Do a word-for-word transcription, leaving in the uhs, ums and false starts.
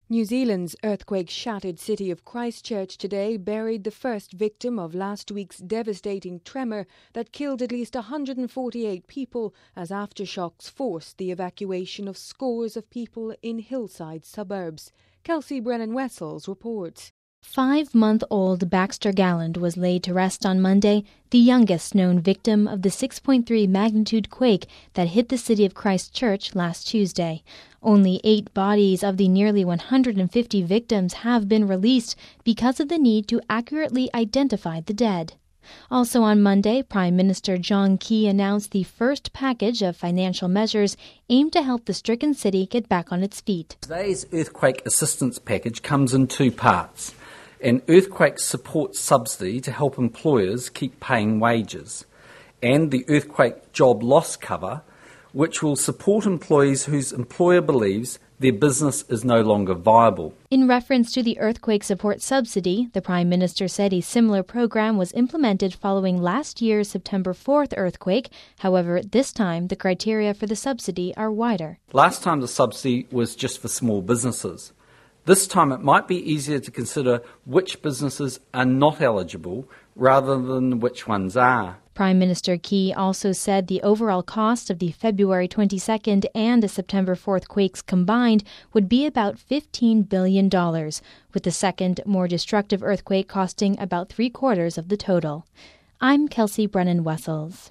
New Zealand's earthquake-shattered city of Christchurch today buried the first victim of last week's devastating tremor that killed at least one hundred forty-eight people as aftershocks forced the evacuation of scores of people in hillside suburbs. Kelsey Brennan-Wessels reports. Five-month-old Baxter Galland was laid to rest on Monday, the youngest known victim of the six point three magnitude quake that hit the city of Christchurch last Tuesday. Only eight bodies of the nearly one hundred fifty victims have been released because of the need to accurately identify the dead. Also on Monday, Prime Minister John Key announced the first package of financial measures aimed to help the stricken city get back on its feet. Today's earthquake assistance package comes in two parts. An earthquake support subsidy to help employers keep paying wages, and the earthquake job loss cover, which will support employees whose employer believes their business is no longer viable. In reference to the earthquake support subsidy, the Prime Minister said a similar program was implemented following last year's September fourth earthquake. However, this time the criteria for the subsidy are wider. Last time the subsidy was just for small businesses. This time it might be easier to consider which businesses are not eligible rather than which ones are. Prime Minister Key also said the overall cost of the February twenty-second and the September fourth quakes combined would be about fifteen billion dollars, with the second, more destructive earthquake costing about three-quarters of the total. I'm Kelsey Brennan-Wessels.